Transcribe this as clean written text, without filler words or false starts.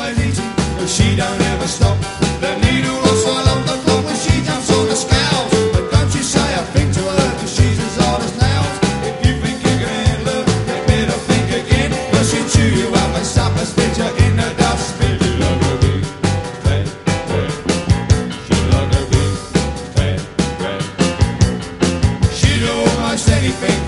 always eating, but she don't ever stop. The needle will swallow the clock when she jumps on the scales. But don't you say a thing to her, cause she's as old as nails. If you think you can look, you better think again, cause she'll chew you up and supper spit you in the dustbin. She like her big fat bread. She like her big fat bread. She'd do almost anything